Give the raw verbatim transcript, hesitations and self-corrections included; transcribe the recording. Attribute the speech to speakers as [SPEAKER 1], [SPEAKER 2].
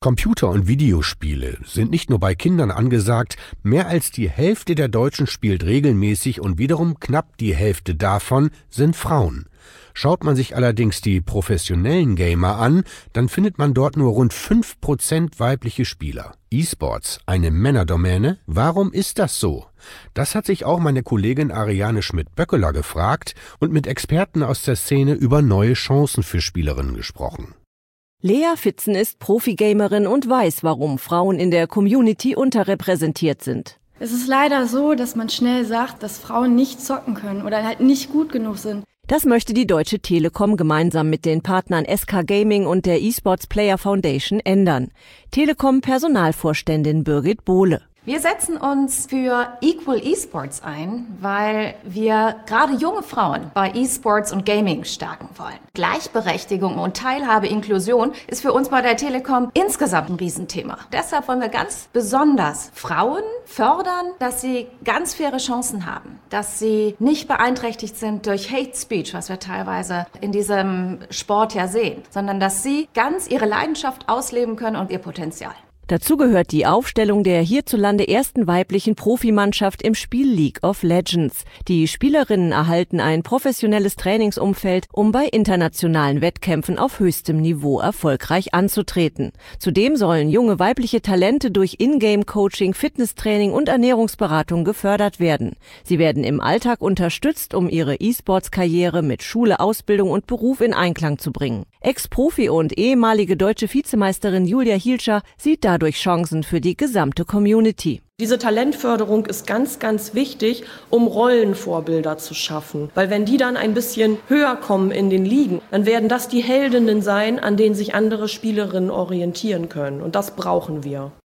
[SPEAKER 1] Computer- und Videospiele sind nicht nur bei Kindern angesagt, mehr als die Hälfte der Deutschen spielt regelmäßig und wiederum knapp die Hälfte davon sind Frauen. Schaut man sich allerdings die professionellen Gamer an, dann findet man dort nur rund fünf Prozent weibliche Spieler. E-Sports, eine Männerdomäne? Warum ist das so? Das hat sich auch meine Kollegin Ariane Schmidt-Böckeler gefragt und mit Experten aus der Szene über neue Chancen für Spielerinnen gesprochen.
[SPEAKER 2] Lea Fitzen ist Profigamerin und weiß, warum Frauen in der Community unterrepräsentiert sind.
[SPEAKER 3] Es ist leider so, dass man schnell sagt, dass Frauen nicht zocken können oder halt nicht gut genug sind.
[SPEAKER 2] Das möchte die Deutsche Telekom gemeinsam mit den Partnern S K Gaming und der eSports Player Foundation ändern. Telekom-Personalvorständin Birgit Bohle.
[SPEAKER 4] Wir setzen uns für Equal eSports ein, weil wir gerade junge Frauen bei eSports und Gaming stärken wollen. Gleichberechtigung und Teilhabe, Inklusion ist für uns bei der Telekom insgesamt ein Riesenthema. Deshalb wollen wir ganz besonders Frauen fördern, dass sie ganz faire Chancen haben, dass sie nicht beeinträchtigt sind durch Hate Speech, was wir teilweise in diesem Sport ja sehen, sondern dass sie ganz ihre Leidenschaft ausleben können und ihr Potenzial.
[SPEAKER 2] Dazu gehört die Aufstellung der hierzulande ersten weiblichen Profimannschaft im Spiel League of Legends. Die Spielerinnen erhalten ein professionelles Trainingsumfeld, um bei internationalen Wettkämpfen auf höchstem Niveau erfolgreich anzutreten. Zudem sollen junge weibliche Talente durch Ingame-Coaching, Fitnesstraining und Ernährungsberatung gefördert werden. Sie werden im Alltag unterstützt, um ihre E-Sports-Karriere mit Schule, Ausbildung und Beruf in Einklang zu bringen. Ex-Profi und ehemalige deutsche Vizemeisterin Julia Hielscher sieht dadurch Chancen für die gesamte Community.
[SPEAKER 5] Diese Talentförderung ist ganz, ganz wichtig, um Rollenvorbilder zu schaffen. Weil wenn die dann ein bisschen höher kommen in den Ligen, dann werden das die Heldinnen sein, an denen sich andere Spielerinnen orientieren können. Und das brauchen wir.